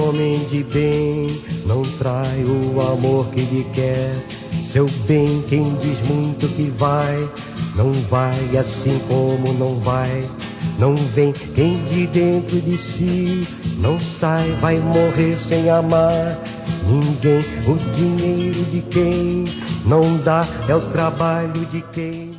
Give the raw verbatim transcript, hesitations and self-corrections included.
homem de bem não trai o amor que lhe quer. Seu bem, quem diz muito que vai, não vai assim como não vai. Não vem quem de dentro de si não sai, vai morrer sem amar ninguém. O dinheiro de quem não dá é o trabalho de quem